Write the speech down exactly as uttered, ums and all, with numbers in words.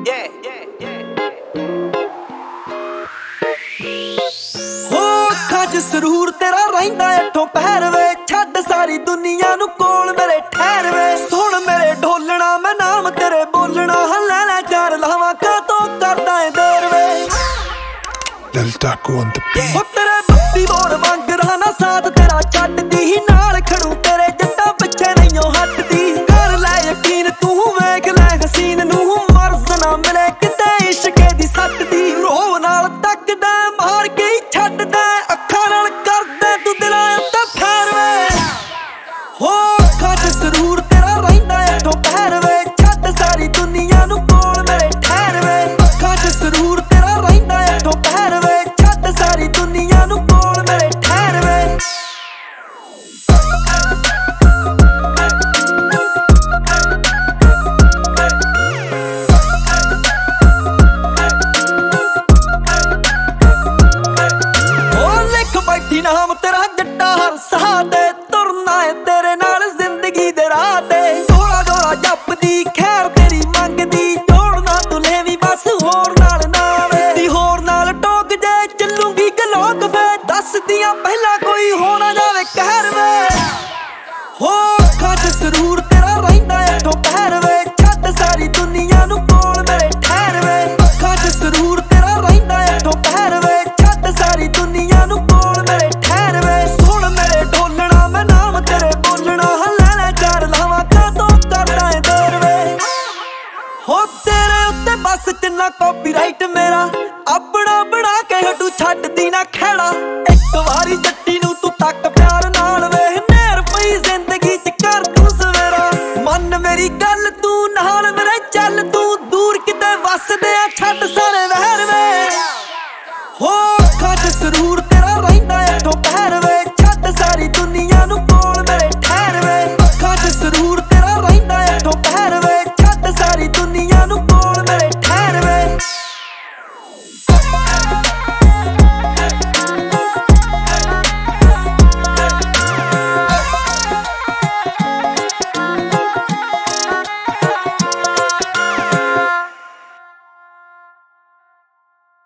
हो अखां च सुरूर तेरा रहिंदा इत्थों पैरवे छड्ड सारी दुनिया नू कोल मेरे ठहरवे सुण मेरे ढोलना मैं नाम तेरे बोलना हल्ले लै चार लावां कातों करदा ऐ देर वे Lil Taco on the beat हो तेरे बत्ती बोर मंग रहा ना साथ तेरा छड्ड दी ही नाल खड़ू तेरे जट्टा पिछे नहीं हटदी कर लै यकीन तू वेख लै हसीन नू मर्ज ना मिले किते इश्क दी सट दी रोह नाल तकदा मार के छड्डदा अखां नाल करदा तू दिलां उत्ते फैरवे हो अखां च सुरूर तेरा रहिंदा इत्थों पैरवे छड्ड सारी दुनिया नू कोल मेरे ठहरवे अखां च सुरूर तेरा रहिंदा इत्थों पैरवे छड्ड सारी दुनिया नू कोल मेरे ठहरवे बैठी नाम तेरा जट्टा हर साह ते तुरना है तेरे नाल जिंदगी दे राह ते थोड़ा थोड़ा जपदी खैर तेरी मंगदी जोड़ना तू लेवी बस होर नाल ना वे होर नाल टोक जे चलूंगी गलोक वे दस दियां पहला कोई हो ना जावे कहर वे हो अखां च सुरूर तेरा रहिंदा इत्थों पैरवे छड्ड सारी दुनिया नू कोल मेरे ठहरवे अखां च सुरूर तेरा रहिंदा इत्थों पैरवे छड्ड सारी दुनिया नू बस तिन्ना कॉपीराइट मेरा अपना बना के हटू छड्डदी ना खैड़ा एक वारी जट्टी नू तू तक प्यार नाल वेख नेर पई जिंदगी च कर तू सवेरा मन मेरी गल तू नाल मेरे चल तू दूर किते वसदे आ छड्ड सारे